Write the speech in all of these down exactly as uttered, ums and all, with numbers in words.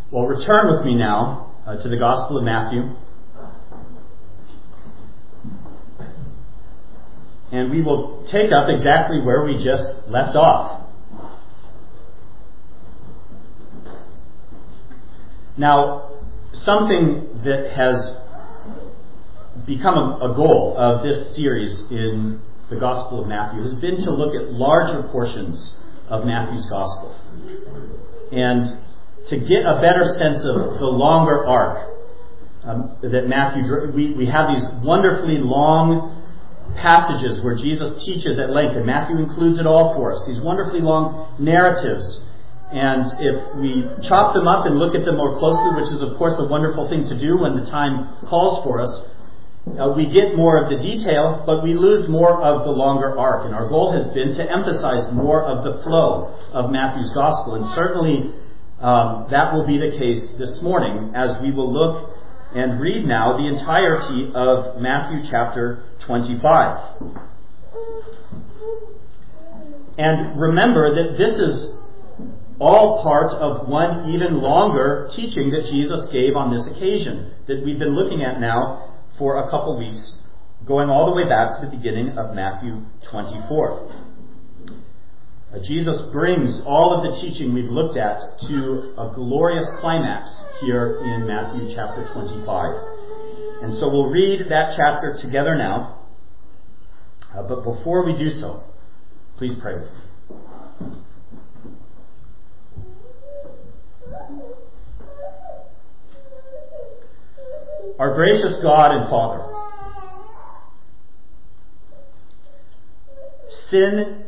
Well, return with me now uh, to the Gospel of Matthew. And we will take up exactly where we just left off. Now, something that has become a, a goal of this series in the Gospel of Matthew has been to look at larger portions of Matthew's Gospel and to get a better sense of the longer arc um, that Matthew, we, we have these wonderfully long passages where Jesus teaches at length, and Matthew includes it all for us, these wonderfully long narratives. And if we chop them up and look at them more closely, which is of course a wonderful thing to do when the time calls for us, uh, we get more of the detail, but we lose more of the longer arc. And our goal has been to emphasize more of the flow of Matthew's Gospel. And certainly um, that will be the case this morning as we will look and read now the entirety of Matthew chapter twenty-five. And remember that this is all part of one even longer teaching that Jesus gave on this occasion that we've been looking at now for a couple weeks, going all the way back to the beginning of Matthew twenty-four. Uh, Jesus brings all of the teaching we've looked at to a glorious climax here in Matthew chapter twenty-five. And so we'll read that chapter together now. Uh, but before we do so, please pray with me. Our gracious God and Father, sin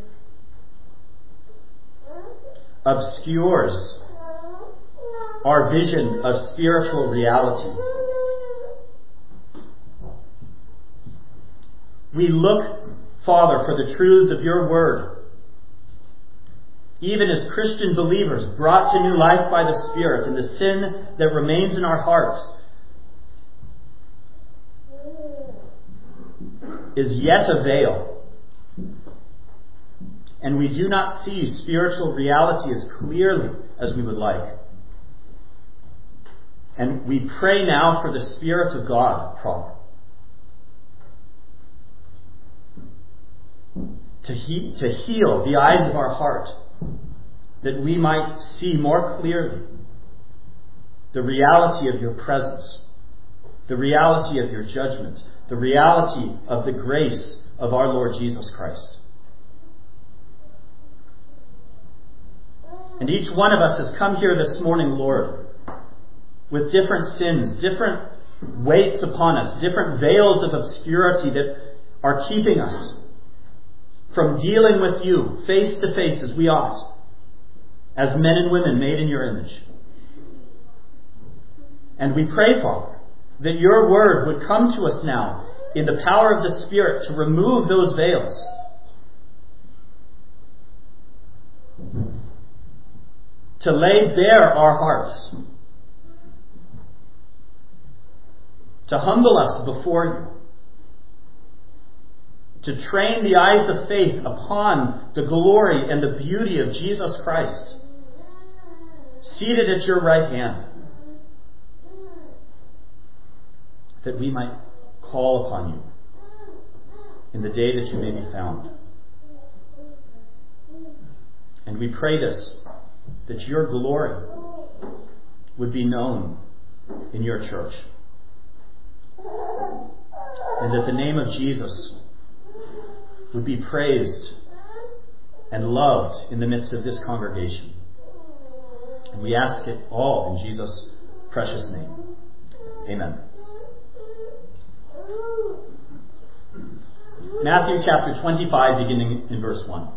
obscures our vision of spiritual reality. We look, Father, for the truths of your word, even as Christian believers brought to new life by the Spirit, and the sin that remains in our hearts is yet a veil. And we do not see spiritual reality as clearly as we would like. And we pray now for the Spirit of God, Father, to, he- to heal the eyes of our heart, that we might see more clearly the reality of your presence, the reality of your judgment, the reality of the grace of our Lord Jesus Christ. And each one of us has come here this morning, Lord, with different sins, different weights upon us, different veils of obscurity that are keeping us from dealing with you face to face as we ought, as men and women made in your image. And we pray, Father, that your word would come to us now in the power of the Spirit to remove those veils, to lay bare our hearts, to humble us before you, to train the eyes of faith upon the glory and the beauty of Jesus Christ, seated at your right hand, that we might call upon you in the day that you may be found. And we pray this, that your glory would be known in your church, and that the name of Jesus would be praised and loved in the midst of this congregation. And we ask it all in Jesus' precious name. Amen. Matthew chapter twenty-five, beginning in verse one.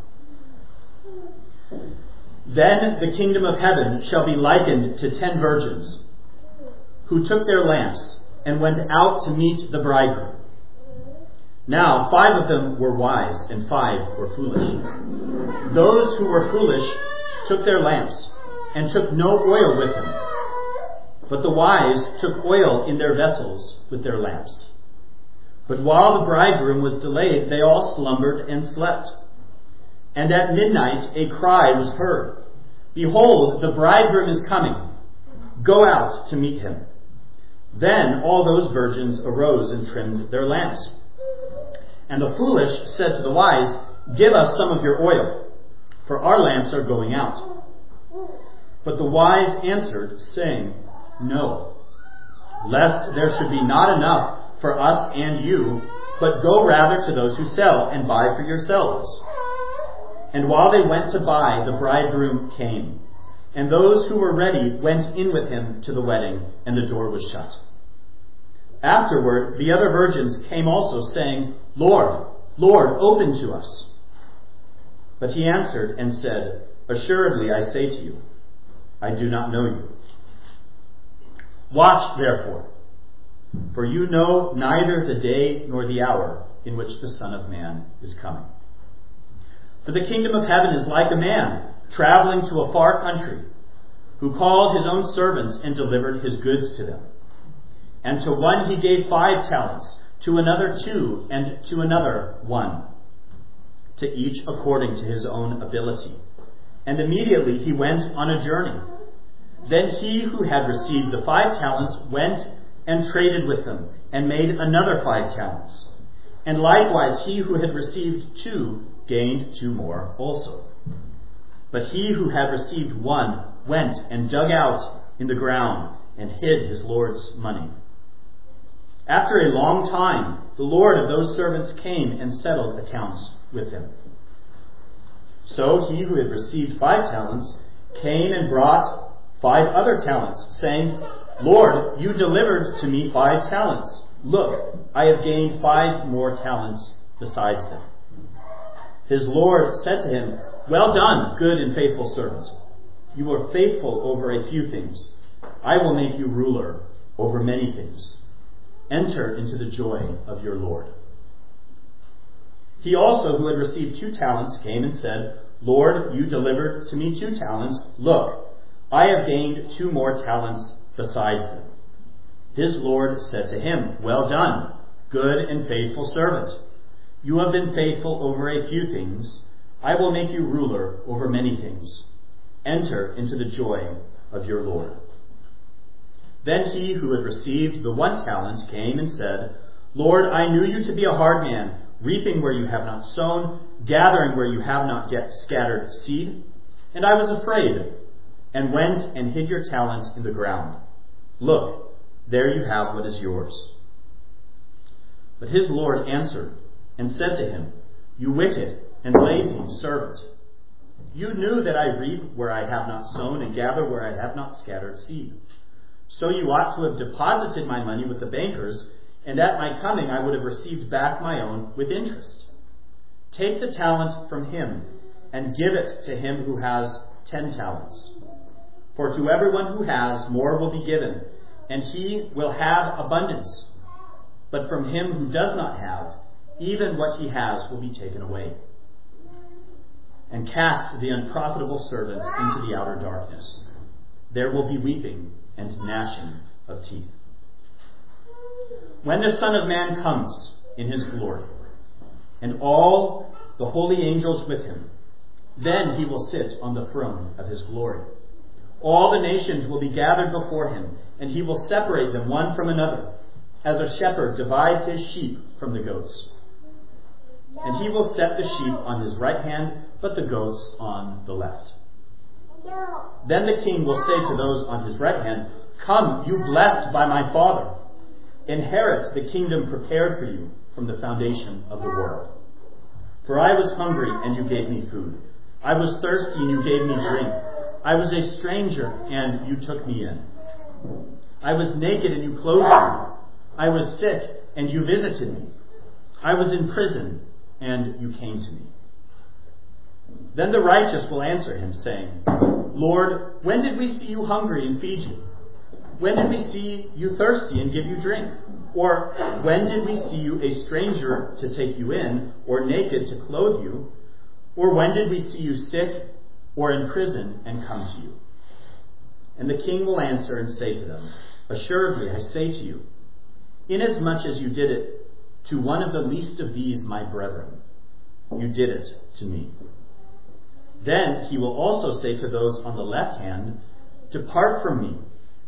Then the kingdom of heaven shall be likened to ten virgins, who took their lamps and went out to meet the bridegroom. Now five of them were wise, and five were foolish. Those who were foolish took their lamps, and took no oil with them. But the wise took oil in their vessels with their lamps. But while the bridegroom was delayed, they all slumbered and slept. And at midnight a cry was heard, Behold, the bridegroom is coming. Go out to meet him." Then all those virgins arose and trimmed their lamps. And the foolish said to the wise, "Give us some of your oil, for our lamps are going out." But the wise answered, saying, "No, lest there should be not enough for us and you, but go rather to those who sell and buy for yourselves." And while they went to buy, the bridegroom came, and those who were ready went in with him to the wedding, and the door was shut. Afterward, the other virgins came also, saying, "Lord, Lord, open to us." But he answered and said, "Assuredly, I say to you, I do not know you. Watch therefore, for you know neither the day nor the hour in which the Son of Man is coming. For the kingdom of heaven is like a man traveling to a far country, who called his own servants and delivered his goods to them. And to one he gave five talents, to another two, and to another one, to each according to his own ability. And immediately he went on a journey. Then he who had received the five talents went and traded with them, and made another five talents. And likewise he who had received two gained two more also. But he who had received one went and dug out in the ground and hid his Lord's money. After a long time, the Lord of those servants came and settled accounts with him. So he who had received five talents came and brought five other talents, saying, "Lord, you delivered to me five talents. Look, I have gained five more talents besides them." His Lord said to him, "Well done, good and faithful servant. You were faithful over a few things. I will make you ruler over many things. Enter into the joy of your Lord." He also, who had received two talents, came and said, "Lord, you delivered to me two talents. Look, I have gained two more talents besides them." His Lord said to him, "Well done, good and faithful servant. You have been faithful over a few things. I will make you ruler over many things. Enter into the joy of your Lord." Then he who had received the one talent came and said, "Lord, I knew you to be a hard man, reaping where you have not sown, gathering where you have not yet scattered seed. And I was afraid, and went and hid your talent in the ground. Look, there you have what is yours." But his Lord answered and said to him, "You wicked and lazy servant, you knew that I reap where I have not sown and gather where I have not scattered seed. So you ought to have deposited my money with the bankers, and at my coming I would have received back my own with interest. Take the talent from him and give it to him who has ten talents. For to everyone who has, more will be given, and he will have abundance. But from him who does not have, even what he has will be taken away. And cast the unprofitable servant into the outer darkness. There will be weeping and gnashing of teeth. When the Son of Man comes in his glory, and all the holy angels with him, then he will sit on the throne of his glory. All the nations will be gathered before him, and he will separate them one from another, as a shepherd divides his sheep from the goats. And he will set the sheep on his right hand, but the goats on the left. Then the king will say to those on his right hand, "Come, you blessed by my Father. Inherit the kingdom prepared for you from the foundation of the world. For I was hungry, and you gave me food. I was thirsty, and you gave me drink. I was a stranger, and you took me in. I was naked, and you clothed me. I was sick, and you visited me. I was in prison, and you came to me." Then the righteous will answer him, saying, "Lord, when did we see you hungry and feed you? When did we see you thirsty and give you drink? Or when did we see you a stranger to take you in, or naked to clothe you? Or when did we see you sick or in prison and come to you?" And the king will answer and say to them, "Assuredly, I say to you, inasmuch as you did it to one of the least of these my brethren, you did it to me." Then he will also say to those on the left hand, "Depart from me,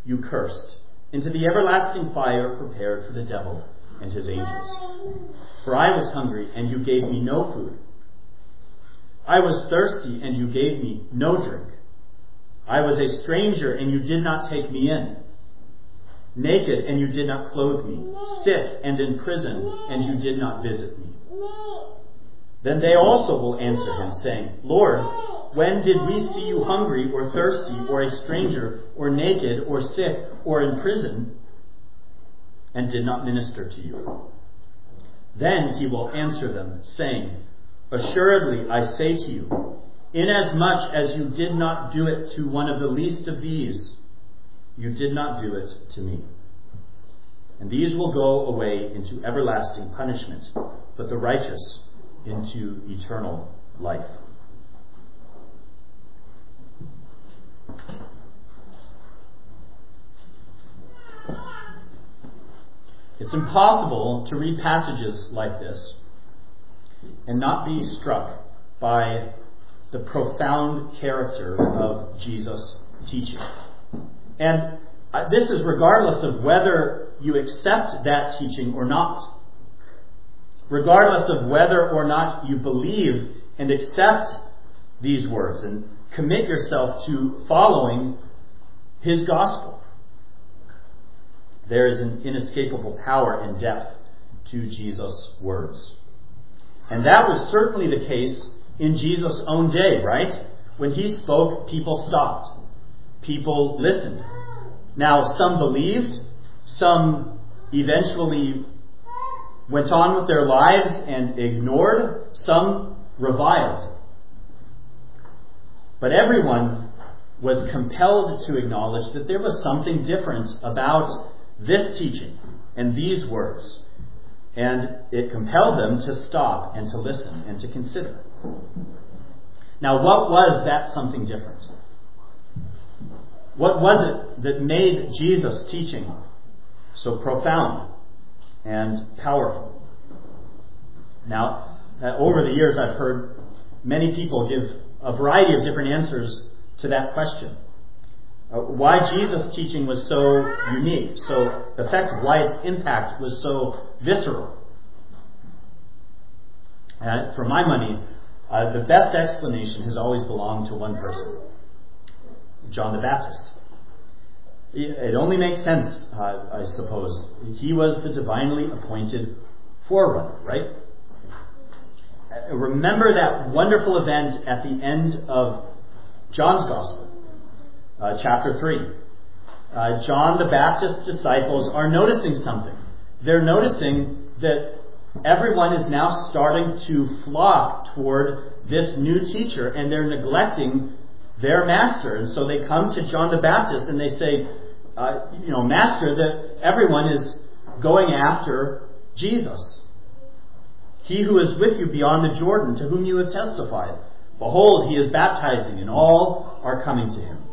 you cursed, into the everlasting fire prepared for the devil and his angels. For I was hungry, and you gave me no food. I was thirsty, and you gave me no drink. I was a stranger, and you did not take me in. Naked, and you did not clothe me. Sick and in prison, and you did not visit me. Then they also will answer him, saying, Lord, when did we see you hungry or thirsty or a stranger or naked or sick or in prison and did not minister to you? Then he will answer them, saying, Assuredly, I say to you, inasmuch as you did not do it to one of the least of these, you did not do it to me. And these will go away into everlasting punishment, but the righteous into eternal life. It's impossible to read passages like this and not be struck by the profound character of Jesus' teaching. And this is regardless of whether you accept that teaching or not. Regardless of whether or not you believe and accept these words and commit yourself to following his gospel. There is an inescapable power and depth to Jesus' words. And that was certainly the case in Jesus' own day, right? When he spoke, people stopped. People listened. Now, some believed, some eventually went on with their lives and ignored, some reviled. But everyone was compelled to acknowledge that there was something different about this teaching and these words. And it compelled them to stop and to listen and to consider. Now, what was that something different? What was it that made Jesus' teaching so profound and powerful? Now, uh, over the years I've heard many people give a variety of different answers to that question. Uh, why Jesus' teaching was so unique, so effective, why its impact was so visceral. Uh, for my money, uh, the best explanation has always belonged to one person, John the Baptist. It only makes sense, uh, I suppose. He was the divinely appointed forerunner, right? Uh, remember that wonderful event at the end of John's Gospel. Uh, chapter three. Uh, John the Baptist's disciples are noticing something. They're noticing that everyone is now starting to flock toward this new teacher, and they're neglecting their master. And so they come to John the Baptist and they say, uh, you know, Master, that everyone is going after Jesus. He who is with you beyond the Jordan, to whom you have testified. Behold, he is baptizing, and all are coming to him.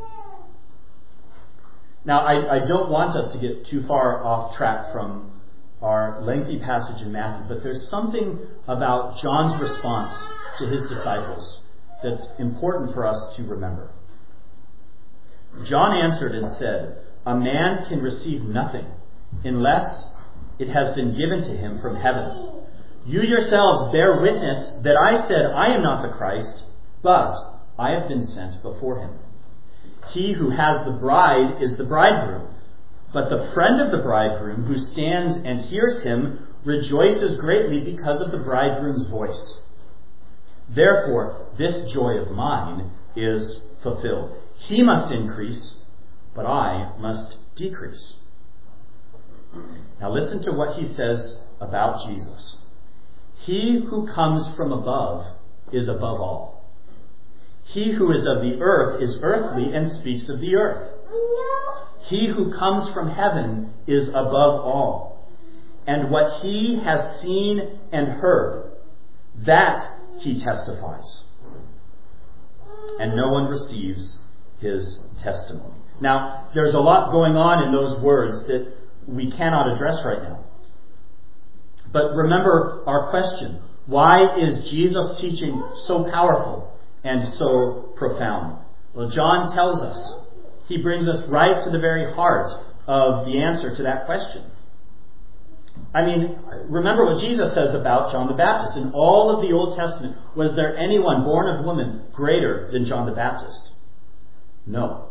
Now, I, I don't want us to get too far off track from our lengthy passage in Matthew, but there's something about John's response to his disciples that's important for us to remember. John answered and said, A man can receive nothing unless it has been given to him from heaven. You yourselves bear witness that I said I am not the Christ, but I have been sent before him. He who has the bride is the bridegroom, but the friend of the bridegroom who stands and hears him rejoices greatly because of the bridegroom's voice. Therefore, this joy of mine is fulfilled. He must increase, but I must decrease. Now listen to what he says about Jesus. He who comes from above is above all. He who is of the earth is earthly and speaks of the earth. He who comes from heaven is above all. And what he has seen and heard, that he testifies. And no one receives his testimony. Now, there's a lot going on in those words that we cannot address right now. But remember our question. Why is Jesus' teaching so powerful and so profound? Well, John tells us. He brings us right to the very heart of the answer to that question. I mean, remember what Jesus says about John the Baptist. In all of the Old Testament, was there anyone born of woman greater than John the Baptist? No.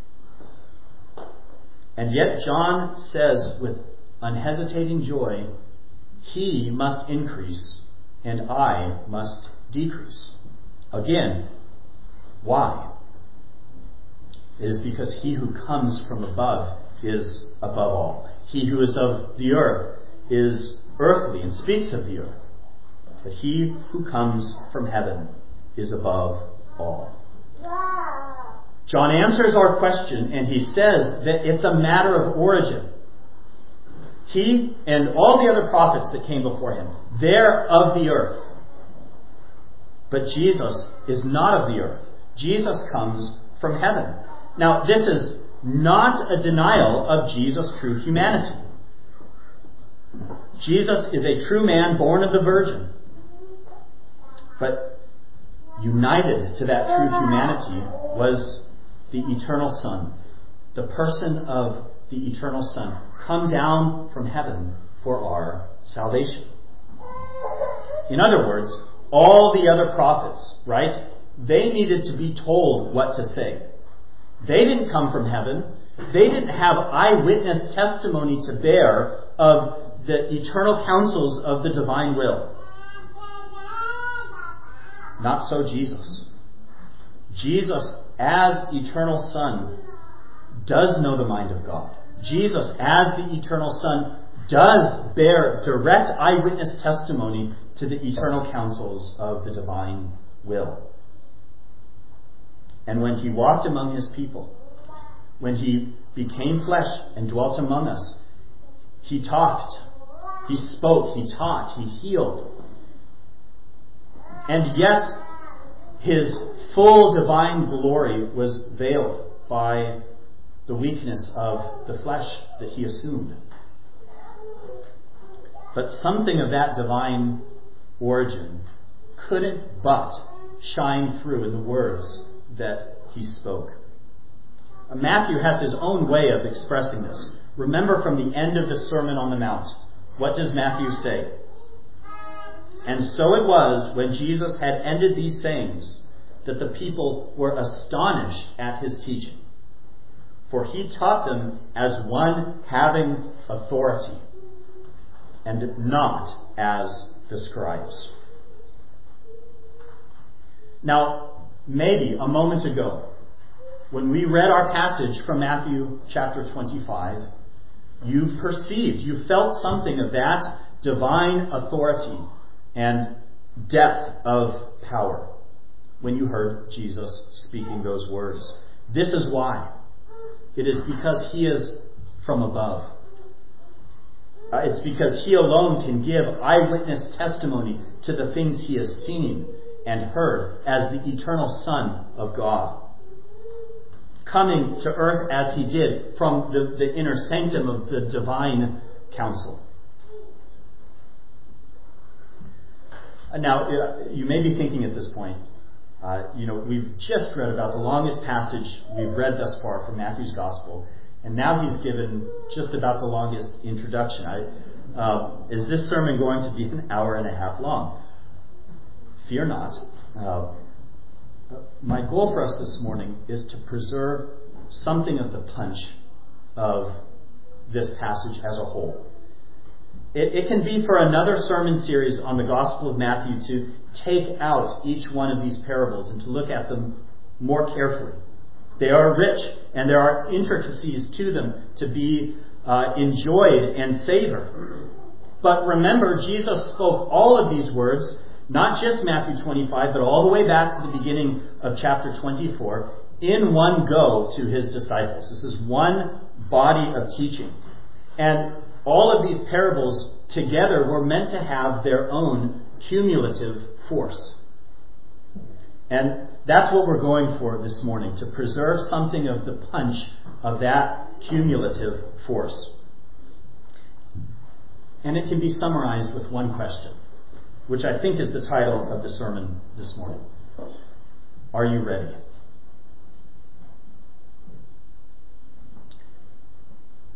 And yet John says with unhesitating joy, he must increase and I must decrease. Again, why? It is because he who comes from above is above all. He who is of the earth is earthly and speaks of the earth. But he who comes from heaven is above all. John answers our question and he says that it's a matter of origin. He and all the other prophets that came before him, they're of the earth. But Jesus is not of the earth. Jesus comes from heaven. Now, this is not a denial of Jesus' true humanity. Jesus is a true man born of the Virgin. But united to that true humanity was the eternal Son, the person of the eternal Son, come down from heaven for our salvation. In other words, all the other prophets, right, they needed to be told what to say. They didn't come from heaven. They didn't have eyewitness testimony to bear of the eternal counsels of the divine will. Not so Jesus. Jesus, as eternal Son, does know the mind of God. Jesus, as the eternal Son, does bear direct eyewitness testimony to the eternal counsels of the divine will. And when he walked among his people, when he became flesh and dwelt among us, he talked, he spoke, he taught, he healed. And yet, his full divine glory was veiled by the weakness of the flesh that he assumed. But something of that divine origin couldn't but shine through in the words that he spoke. Matthew has his own way of expressing this. Remember from the end of the Sermon on the Mount, what does Matthew say? And so it was, when Jesus had ended these sayings, that the people were astonished at his teaching. For he taught them as one having authority, and not as the scribes. Now, maybe a moment ago, when we read our passage from Matthew chapter twenty-five, you perceived, you felt something of that divine authority and depth of power when you heard Jesus speaking those words. This is why. It is because he is from above. Uh, it's because he alone can give eyewitness testimony to the things he has seen and heard as the eternal Son of God, coming to earth as he did from the, the inner sanctum of the divine counsel. Now, uh, you may be thinking at this point, uh, you know, we've just read about the longest passage we've read thus far from Matthew's Gospel, and now he's given just about the longest introduction. I, uh, is this sermon going to be an hour and a half long? Fear not. Uh, my goal for us this morning is to preserve something of the punch of this passage as a whole. It, it can be for another sermon series on the Gospel of Matthew to take out each one of these parables and to look at them more carefully. They are rich and there are intricacies to them to be uh, enjoyed and savored. But remember, Jesus spoke all of these words, not just Matthew twenty-five, but all the way back to the beginning of chapter twenty-four, in one go to his disciples. This is one body of teaching. And all of these parables together were meant to have their own cumulative force. And that's what we're going for this morning, to preserve something of the punch of that cumulative force. And it can be summarized with one question, which I think is the title of the sermon this morning. Are you ready?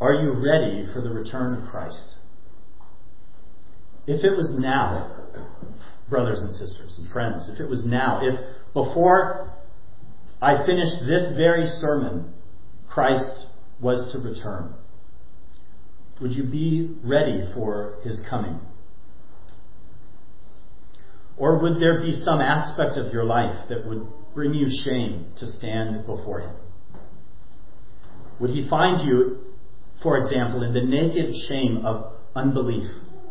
Are you ready for the return of Christ? If it was now, brothers and sisters and friends, if it was now, if before I finished this very sermon, Christ was to return, would you be ready for his coming? Or would there be some aspect of your life that would bring you shame to stand before him? Would he find you, for example, in the naked shame of unbelief?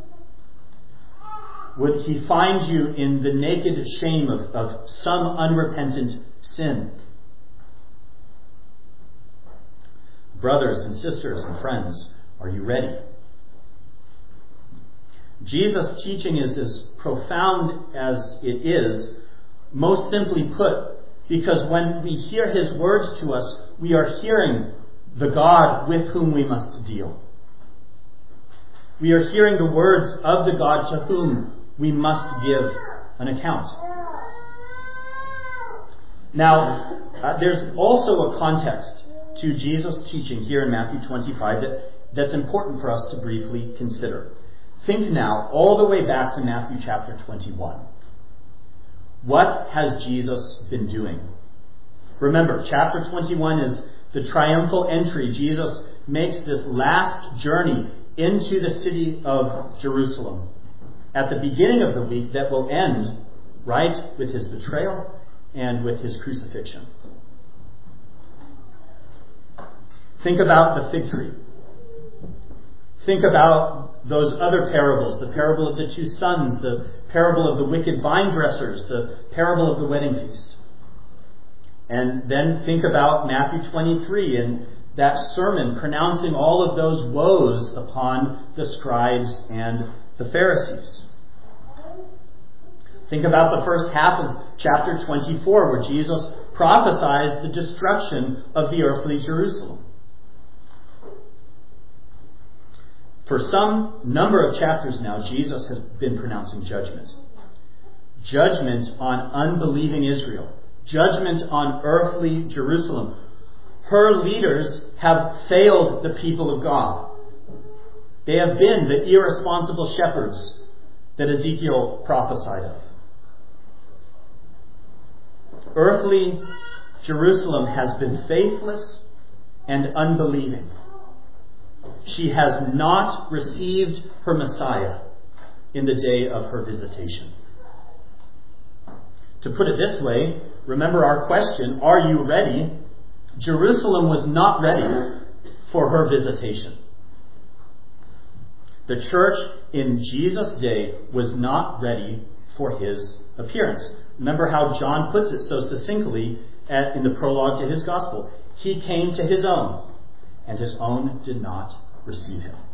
Would he find you in the naked shame of, of some unrepentant sin? Brothers and sisters and friends, are you ready? Jesus' teaching is as profound as it is, most simply put, because when we hear his words to us, we are hearing the God with whom we must deal. We are hearing the words of the God to whom we must give an account. Now, uh, there's also a context to Jesus' teaching here in Matthew twenty-five that, that's important for us to briefly consider. Think now all the way back to Matthew chapter twenty-one. What has Jesus been doing? Remember, chapter twenty-one is the triumphal entry. Jesus makes this last journey into the city of Jerusalem at the beginning of the week that will end, right, with his betrayal and with his crucifixion. Think about the fig tree. Think about those other parables, the parable of the two sons, the parable of the wicked vine dressers, the parable of the wedding feast. And then think about Matthew twenty-three and that sermon pronouncing all of those woes upon the scribes and the Pharisees. Think about the first half of chapter twenty-four where Jesus prophesies the destruction of the earthly Jerusalem. For some number of chapters now, Jesus has been pronouncing judgment. Judgment on unbelieving Israel. Judgment on earthly Jerusalem. Her leaders have failed the people of God. They have been the irresponsible shepherds that Ezekiel prophesied of. Earthly Jerusalem has been faithless and unbelieving. She has not received her Messiah in the day of her visitation. To put it this way, remember our question, are you ready? Jerusalem was not ready for her visitation. The church in Jesus' day was not ready for his appearance. Remember how John puts it so succinctly at, in the prologue to his gospel. He came to his own, and his own did not receive him.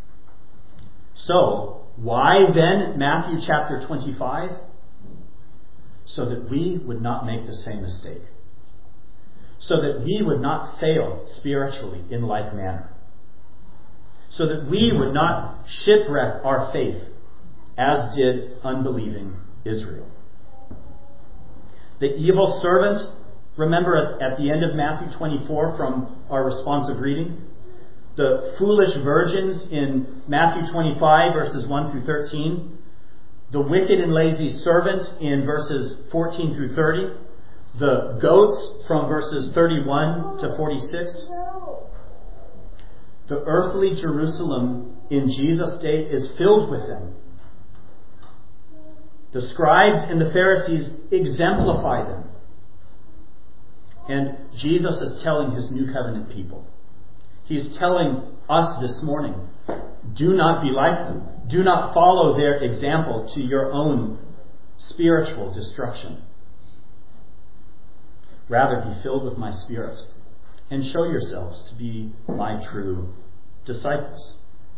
So, why then Matthew chapter twenty-five? So that we would not make the same mistake. So that we would not fail spiritually in like manner. So that we would not shipwreck our faith as did unbelieving Israel. The evil servant, remember at, at the end of Matthew twenty-four from our responsive reading, the foolish virgins in Matthew twenty-five verses one through thirteen, the wicked and lazy servant in verses fourteen through thirty, the goats from verses thirty-one to forty-six. The earthly Jerusalem in Jesus' day is filled with them. The scribes and the Pharisees exemplify them. And Jesus is telling his new covenant people. He's telling us this morning, do not be like them. Do not follow their example to your own spiritual destruction. Rather, be filled with my Spirit and show yourselves to be my true disciples.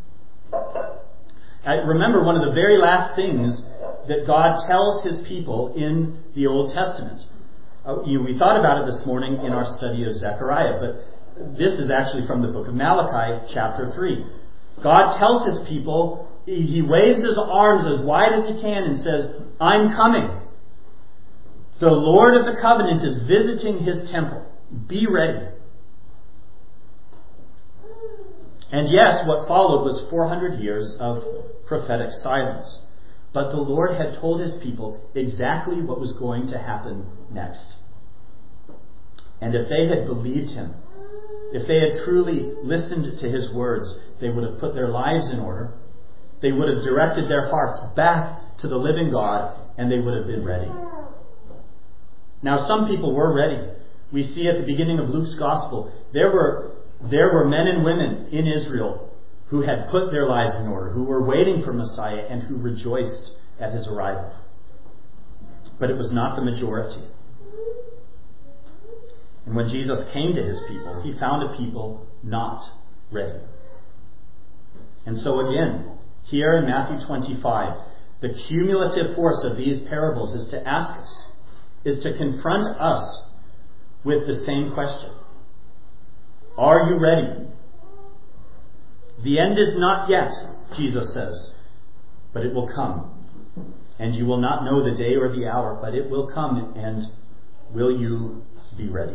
I remember one of the very last things that God tells his people in the Old Testament. Uh, you, we thought about it this morning in our study of Zechariah, but this is actually from the book of Malachi, chapter three. God tells his people, he waves his arms as wide as he can and says, I'm coming. The Lord of the covenant is visiting his temple. Be ready. And yes, what followed was four hundred years of prophetic silence. But the Lord had told his people exactly what was going to happen next. And if they had believed him, if they had truly listened to his words, they would have put their lives in order. They would have directed their hearts back to the living God, and they would have been ready. Now, some people were ready. We see at the beginning of Luke's Gospel, there were, there were men and women in Israel who had put their lives in order, who were waiting for Messiah, and who rejoiced at his arrival. But it was not the majority. And when Jesus came to his people, he found a people not ready. And so again, here in Matthew twenty-five, the cumulative force of these parables is to ask us, is to confront us with the same question. Are you ready? The end is not yet, Jesus says, but it will come. And you will not know the day or the hour, but it will come, and will you be ready?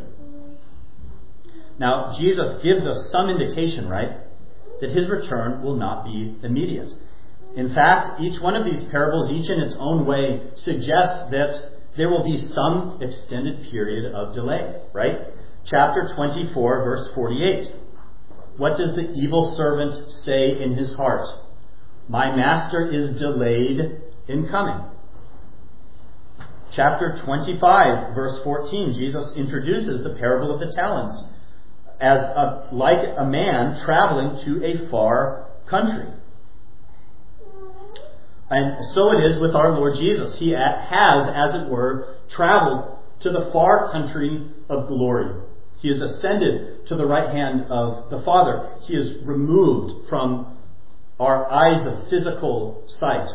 Now, Jesus gives us some indication, right, that his return will not be immediate. In fact, each one of these parables, each in its own way, suggests that there will be some extended period of delay, right? Chapter twenty-four, verse forty-eight. What does the evil servant say in his heart? My master is delayed in coming. Chapter twenty-five, verse fourteen, Jesus introduces the parable of the talents as a, like a man traveling to a far country. And so it is with our Lord Jesus. He has, as it were, traveled to the far country of glory. He has ascended to the right hand of the Father. He is removed from our eyes of physical sight.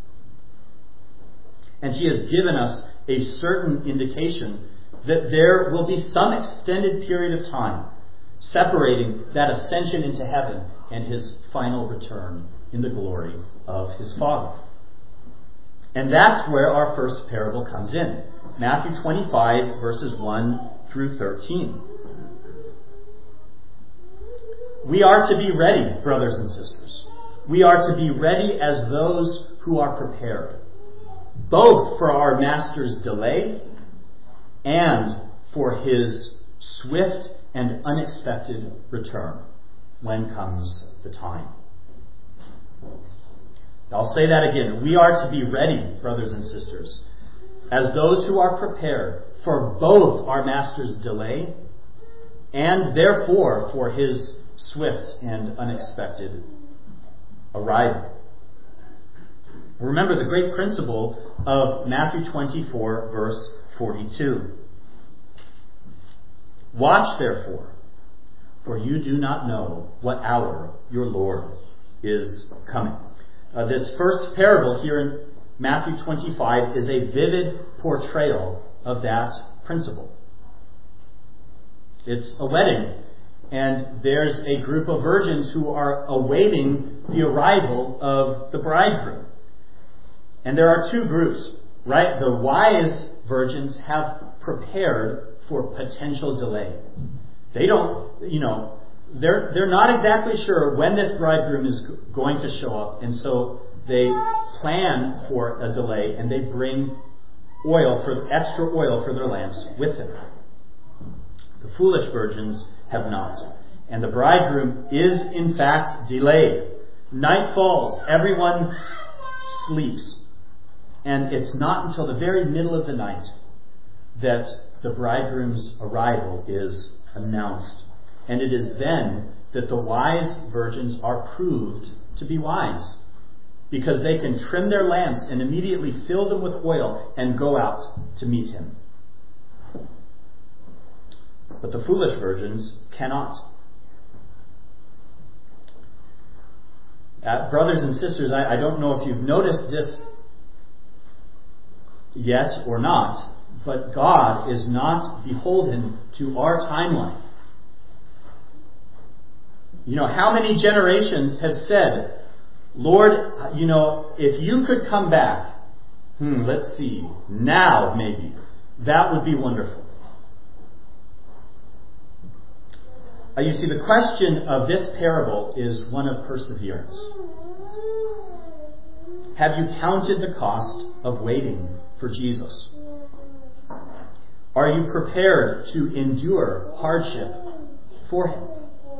And he has given us a certain indication that there will be some extended period of time separating that ascension into heaven and his final return in the glory of his Father. And that's where our first parable comes in. Matthew twenty-five, verses one through thirteen. We are to be ready, brothers and sisters. We are to be ready as those who are prepared, both for our Master's delay and for his swift and unexpected return when comes the time. I'll say that again. We are to be ready, brothers and sisters, as those who are prepared for both our Master's delay and therefore for his swift and unexpected arrival. Remember the great principle of Matthew twenty-four, verse forty-two. Watch therefore, for you do not know what hour your Lord is coming. Uh, this first parable here in Matthew twenty-five is a vivid portrayal of that principle. It's a wedding, and there's a group of virgins who are awaiting the arrival of the bridegroom. And there are two groups, right? The wise virgins have prepared for potential delay. They don't, you know, They're, they're not exactly sure when this bridegroom is going to show up, and so they plan for a delay, and they bring oil, for extra oil for their lamps with them. The foolish virgins have not. And the bridegroom is in fact delayed. Night falls, everyone sleeps, and it's not until the very middle of the night that the bridegroom's arrival is announced. And it is then that the wise virgins are proved to be wise, because they can trim their lamps and immediately fill them with oil and go out to meet him. But the foolish virgins cannot. Uh, brothers and sisters, I, I don't know if you've noticed this yet or not, but God is not beholden to our timeline. You know, how many generations have said, Lord, you know, if you could come back, hmm, let's see, now maybe, that would be wonderful. Uh, you see, the question of this parable is one of perseverance. Have you counted the cost of waiting for Jesus? Are you prepared to endure hardship for him?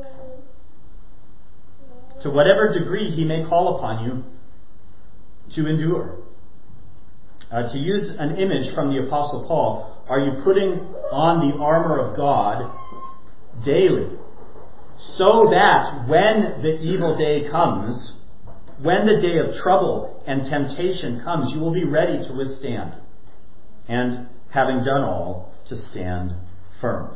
To whatever degree he may call upon you to endure. Uh, to use an image from the Apostle Paul, are you putting on the armor of God daily so that when the evil day comes, when the day of trouble and temptation comes, you will be ready to withstand, and having done all, to stand firm.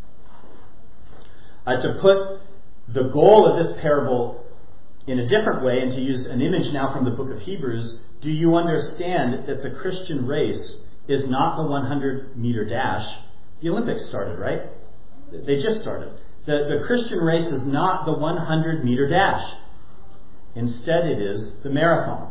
Uh, to put the goal of this parable in a different way, and to use an image now from the book of Hebrews, do you understand that the Christian race is not the one hundred meter dash? The Olympics started, right? They just started. The, the Christian race is not the one hundred meter dash. Instead, it is the marathon.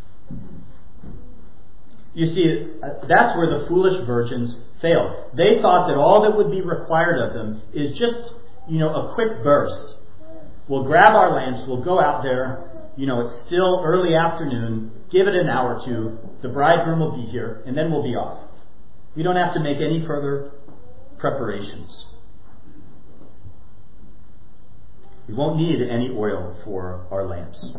You see, that's where the foolish virgins failed. They thought that all that would be required of them is just, you know, a quick burst. We'll grab our lamps, we'll go out there, you know, it's still early afternoon, give it an hour or two, the bridegroom will be here, and then we'll be off. We don't have to make any further preparations. We won't need any oil for our lamps.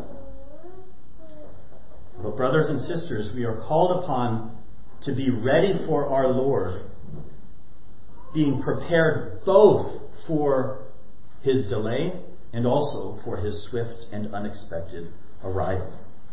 But brothers and sisters, we are called upon to be ready for our Lord, being prepared both for his delay and also for his swift and unexpected arrival.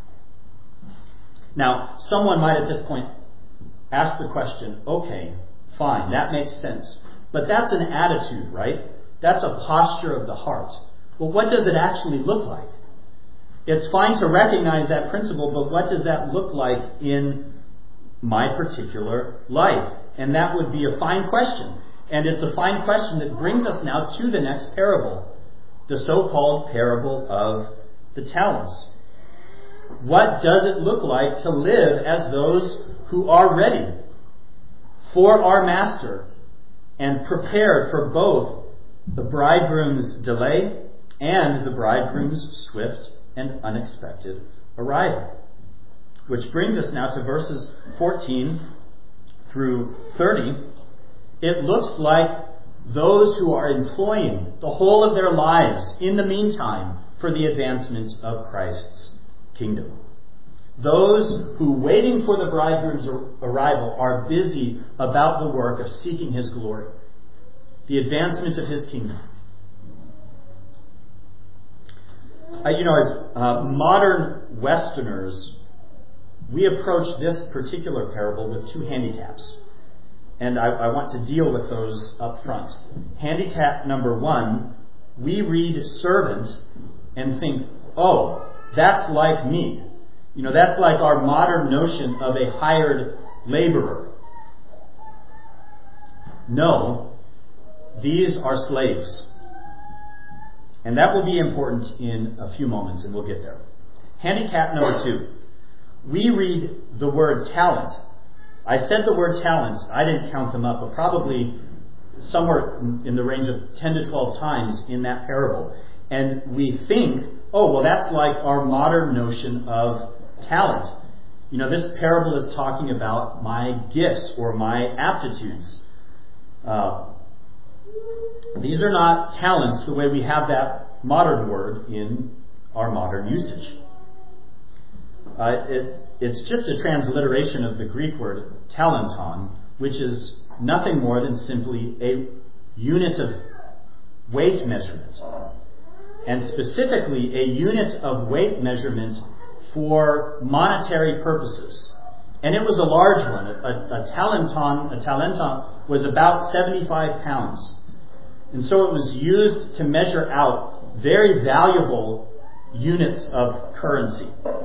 Now, someone might at this point ask the question, okay, fine, that makes sense. But that's an attitude, right? That's a posture of the heart. Well, what does it actually look like? It's fine to recognize that principle, but what does that look like in my particular life? And that would be a fine question. And it's a fine question that brings us now to the next parable, the so-called parable of the talents. What does it look like to live as those who are ready for our Master and prepared for both the bridegroom's delay and the bridegroom's swift and unexpected arrival? Which brings us now to verses fourteen through thirty. It looks like those who are employing the whole of their lives in the meantime for the advancement of Christ's kingdom. Those who, waiting for the bridegroom's arrival, are busy about the work of seeking his glory, the advancement of his kingdom. Uh, you know, as uh, modern Westerners, we approach this particular parable with two handicaps. And I, I want to deal with those up front. Handicap number one, we read servant and think, oh, that's like me. You know, that's like our modern notion of a hired laborer. No, these are slaves. And that will be important in a few moments, and we'll get there. Handicap number two. We read the word talent. I said the word talent. I didn't count them up, but probably somewhere in the range of ten to twelve times in that parable. And we think, oh, well, that's like our modern notion of talent. You know, this parable is talking about my gifts or my aptitudes. Uh, These are not talents the way we have that modern word in our modern usage. Uh, it, it's just a transliteration of the Greek word talenton, which is nothing more than simply a unit of weight measurement. And specifically a unit of weight measurement for monetary purposes. And it was a large one. A, a, a talenton, a talenton was about seventy-five pounds. And so it was used to measure out very valuable units of currency.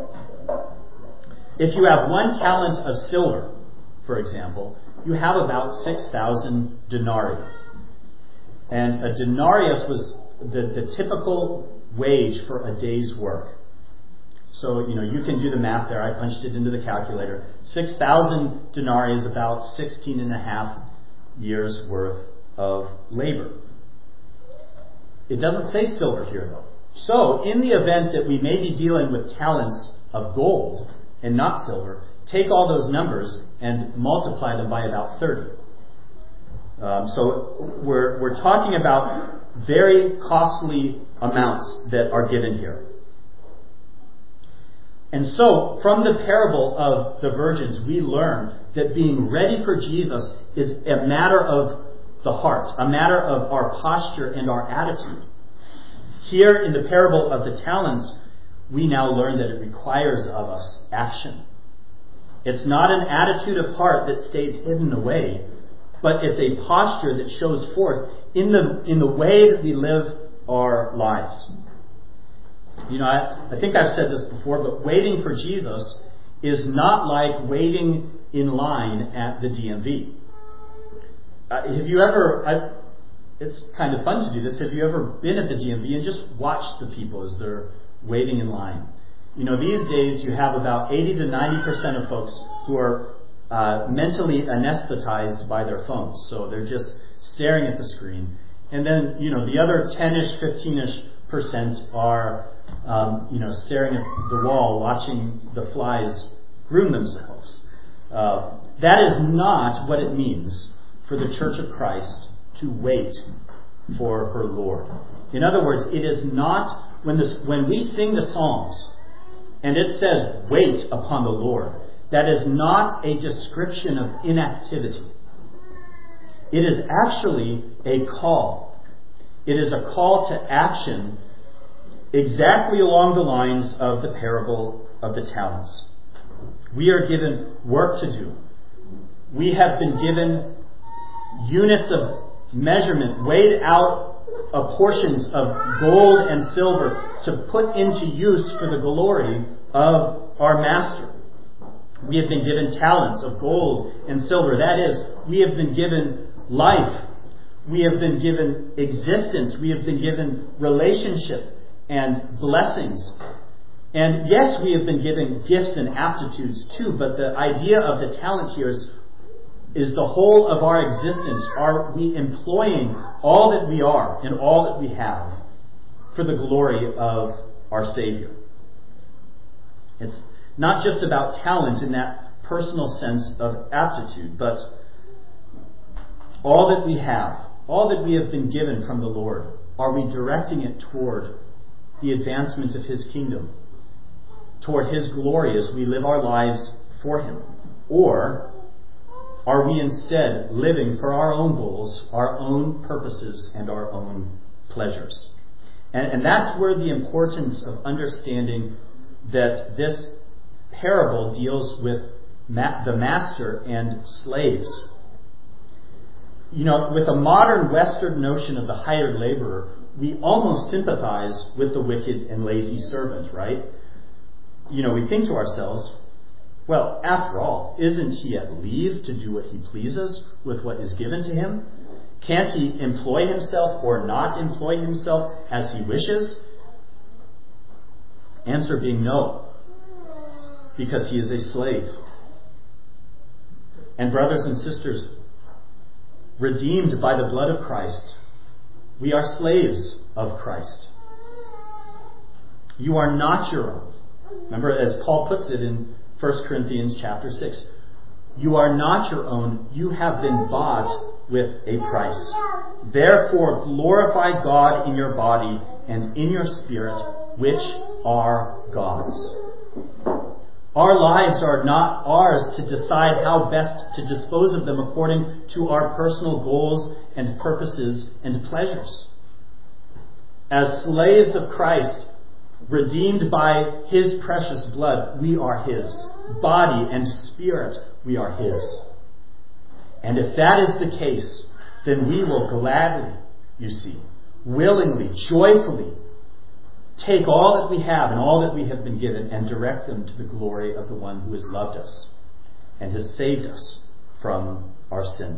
If you have one talent of silver, for example, you have about six thousand denarii. And a denarius was the, the typical wage for a day's work. So, you know, you can do the math there. I punched it into the calculator. six thousand denarii is about sixteen and a half years worth of labor. It doesn't say silver here, though. So, in the event that we may be dealing with talents of gold and not silver, take all those numbers and multiply them by about thirty. Um, so, we're, we're talking about very costly amounts that are given here. And so, from the parable of the virgins, we learn that being ready for Jesus is a matter of the heart, a matter of our posture and our attitude. Here in the parable of the talents, we now learn that it requires of us action. It's not an attitude of heart that stays hidden away, but it's a posture that shows forth in the in the way that we live our lives. You know, I, I think I've said this before, but waiting for Jesus is not like waiting in line at the D M V. Uh, have you ever, I, it's kind of fun to do this, have you ever been at the D M V and just watched the people as they're waiting in line? You know, these days you have about eighty to ninety percent of folks who are uh, mentally anesthetized by their phones. So they're just staring at the screen. And then, you know, the other ten-ish, fifteen-ish percent are, um, you know, staring at the wall, watching the flies groom themselves. Uh, that is not what it means for the Church of Christ to wait for her Lord. In other words, it is not, when this, when we sing the Psalms and it says, wait upon the Lord, that is not a description of inactivity. It is actually a call. It is a call to action exactly along the lines of the parable of the talents. We are given work to do. We have been given units of measurement, weighed out of portions of gold and silver to put into use for the glory of our Master. We have been given talents of gold and silver. That is, we have been given life. We have been given existence. We have been given relationship and blessings. And yes, we have been given gifts and aptitudes too, but the idea of the talent here is is the whole of our existence. Are we employing all that we are and all that we have for the glory of our Savior? It's not just about talent in that personal sense of aptitude, but all that we have, all that we have been given from the Lord, are we directing it toward the advancement of His kingdom, toward His glory as we live our lives for Him? Or are we instead living for our own goals, our own purposes, and our own pleasures? And, and that's where the importance of understanding that this parable deals with ma- the master and slaves. You know, with a modern Western notion of the hired laborer, we almost sympathize with the wicked and lazy servant, right? You know, we think to ourselves, well, after all, isn't he at leave to do what he pleases with what is given to him? Can't he employ himself or not employ himself as he wishes? Answer being no, because he is a slave. And brothers and sisters, redeemed by the blood of Christ, we are slaves of Christ. You are not your own. Remember, as Paul puts it in First Corinthians chapter six, you are not your own, you have been bought with a price. Therefore glorify God in your body and in your spirit, which are God's. Our lives are not ours to decide how best to dispose of them according to our personal goals and purposes and pleasures. As slaves of Christ, redeemed by His precious blood, we are His. Body and spirit, we are His. And if that is the case, then we will gladly, you see, willingly, joyfully, take all that we have and all that we have been given and direct them to the glory of the one who has loved us and has saved us from our sin.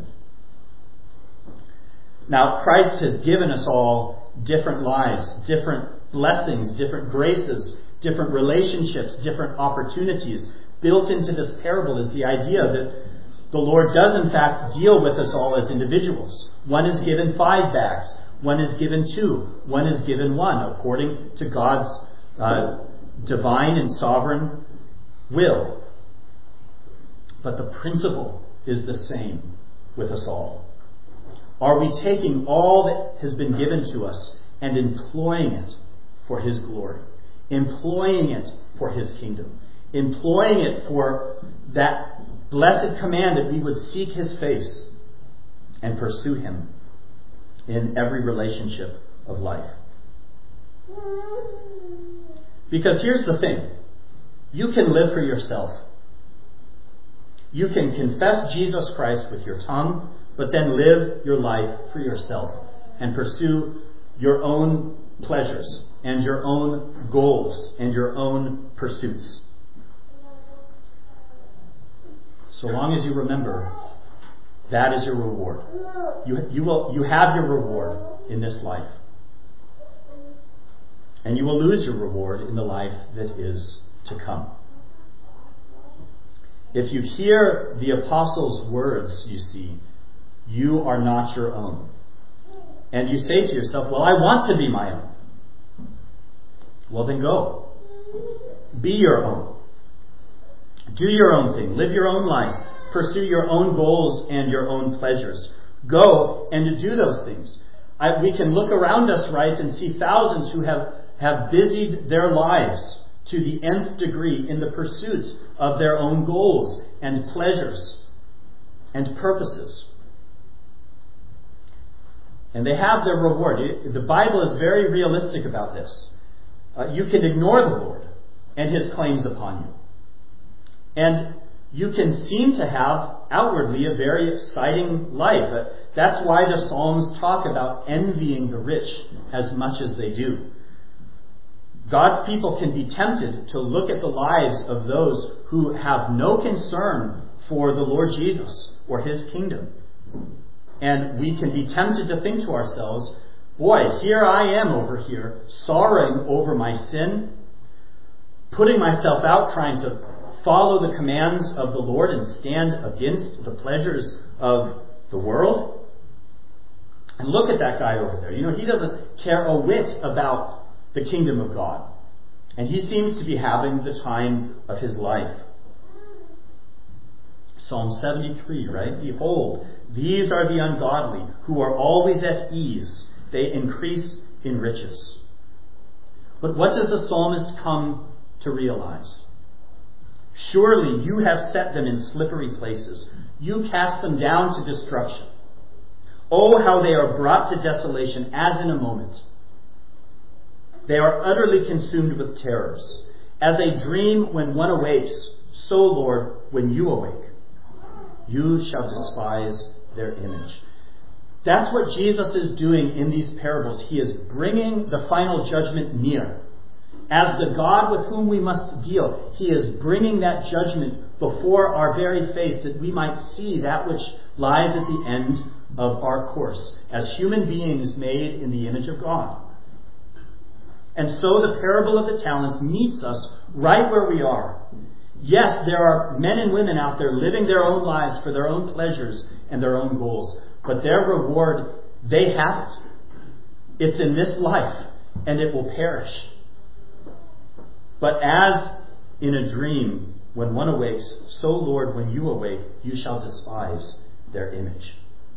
Now, Christ has given us all different lives, different blessings, different graces, different relationships, different opportunities. Built into this parable is the idea that the Lord does in fact deal with us all as individuals. One is given five bags, one is given two, one is given one, according to God's uh, divine and sovereign will. But the principle is the same with us all. Are we taking all that has been given to us and employing it for His glory? Employing it for His kingdom? Employing it for that blessed command that we would seek His face and pursue Him in every relationship of life? Because here's the thing. You can live for yourself. You can confess Jesus Christ with your tongue, but then live your life for yourself and pursue your own pleasures and your own goals and your own pursuits. So long as you remember, that is your reward. You, you, will, you have your reward in this life. And you will lose your reward in the life that is to come. If you hear the apostles' words, you see, you are not your own. And you say to yourself, well, I want to be my own. Well, then go. Be your own. Do your own thing. Live your own life. Pursue your own goals and your own pleasures. Go and to do those things. I, we can look around us, right, and see thousands who have, have busied their lives to the nth degree in the pursuit of their own goals and pleasures and purposes. And they have their reward. The Bible is very realistic about this. Uh, you can ignore the Lord and His claims upon you. And you can seem to have outwardly a very exciting life. Uh, that's why the Psalms talk about envying the rich as much as they do. God's people can be tempted to look at the lives of those who have no concern for the Lord Jesus or His kingdom. And we can be tempted to think to ourselves, boy, here I am over here, sorrowing over my sin, putting myself out trying to follow the commands of the Lord and stand against the pleasures of the world. And look at that guy over there. You know, he doesn't care a whit about the kingdom of God. And he seems to be having the time of his life. Psalm seventy-three, right? Behold, these are the ungodly who are always at ease. They increase in riches. But what does the psalmist come to realize? Surely you have set them in slippery places. You cast them down to destruction. Oh, how they are brought to desolation as in a moment. They are utterly consumed with terrors. As a dream when one awakes, so, Lord, when you awake, you shall despise their image. That's what Jesus is doing in these parables. He is bringing the final judgment near. As the God with whom we must deal, He is bringing that judgment before our very face that we might see that which lies at the end of our course as human beings made in the image of God. And so the parable of the talents meets us right where we are. Yes, there are men and women out there living their own lives for their own pleasures and their own goals. But their reward, they have it. It's in this life, and it will perish. But as in a dream, when one awakes, so, Lord, when you awake, you shall despise their image.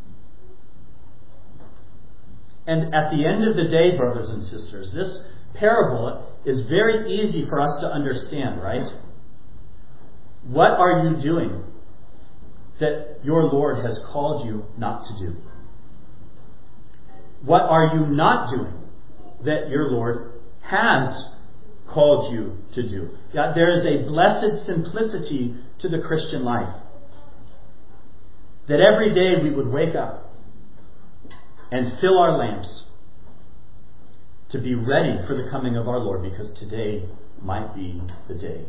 And at the end of the day, brothers and sisters, this parable is very easy for us to understand, right? What are you doing that your Lord has called you not to do? What are you not doing that your Lord has called you to do? Yeah, there is a blessed simplicity to the Christian life. That every day we would wake up and fill our lamps to be ready for the coming of our Lord, because today might be the day.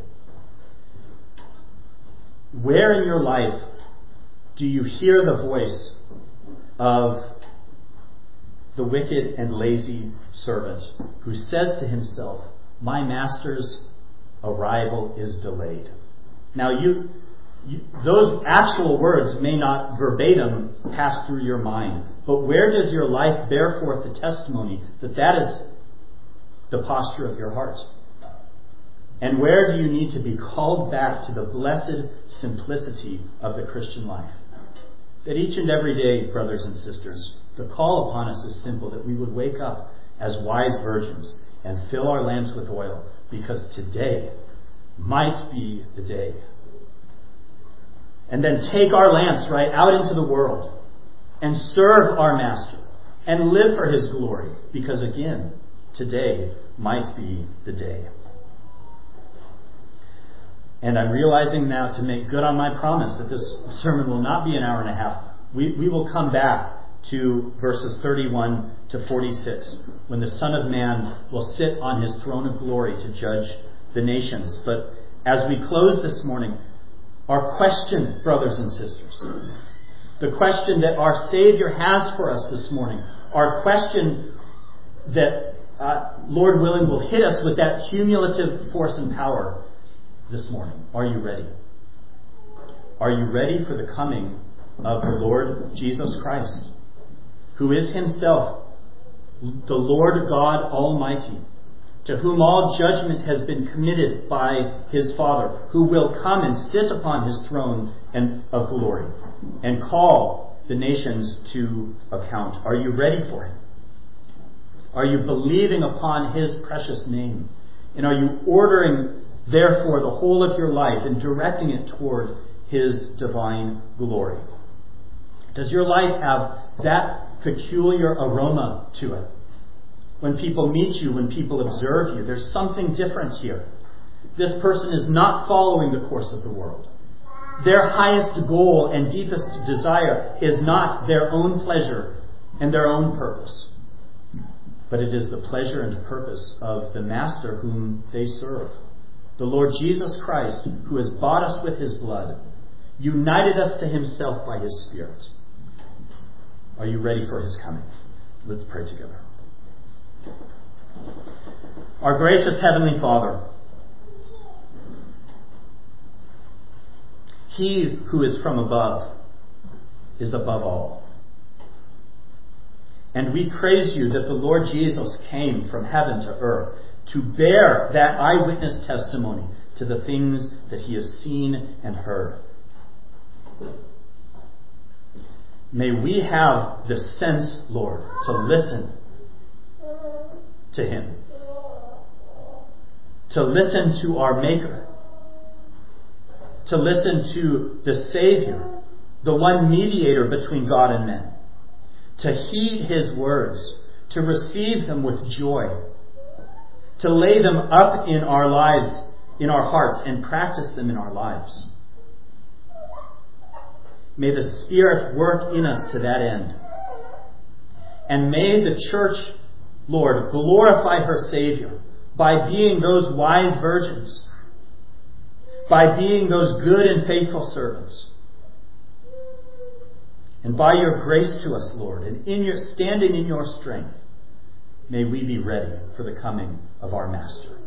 Where in your life do you hear the voice of the wicked and lazy servant who says to himself, my master's arrival is delayed? Now, you, you those actual words may not verbatim pass through your mind, But where does your life bear forth the testimony that that is the posture of your heart? And where do you need to be called back to the blessed simplicity of the Christian life? That each and every day, brothers and sisters, the call upon us is simple, that we would wake up as wise virgins and fill our lamps with oil, because today might be the day. And then take our lamps right out into the world and serve our Master and live for His glory, because again, today might be the day. And I'm realizing now, to make good on my promise, that this sermon will not be an hour and a half. We, we will come back to verses thirty-one to forty-six, when the Son of Man will sit on His throne of glory to judge the nations. But as we close this morning, our question, brothers and sisters, the question that our Savior has for us this morning, our question that, uh, Lord willing, will hit us with that cumulative force and power this morning. Are you ready? Are you ready for the coming of the Lord Jesus Christ, who is Himself the Lord God Almighty, to whom all judgment has been committed by His Father, who will come and sit upon His throne and of glory and call the nations to account? Are you ready for Him? Are you believing upon His precious name? And are you ordering, therefore, the whole of your life and directing it toward His divine glory? Does your life have that peculiar aroma to it? When people meet you, when people observe you, there's something different here. This person is not following the course of the world. Their highest goal and deepest desire is not their own pleasure and their own purpose, but it is the pleasure and purpose of the Master whom they serve, the Lord Jesus Christ, who has bought us with His blood, united us to Himself by His Spirit. Are you ready for His coming? Let's pray together. Our gracious Heavenly Father, He who is from above is above all. And we praise You that the Lord Jesus came from heaven to earth to bear that eyewitness testimony to the things that He has seen and heard. May we have the sense, Lord, to listen to Him, to listen to our Maker, to listen to the Savior, the one mediator between God and men, to heed His words, to receive them with joy, to lay them up in our lives, in our hearts, and practice them in our lives. May the Spirit work in us to that end. And may the church, Lord, glorify her Savior by being those wise virgins, by being those good and faithful servants. And by Your grace to us, Lord, and in your standing in Your strength, may we be ready for the coming of our Master.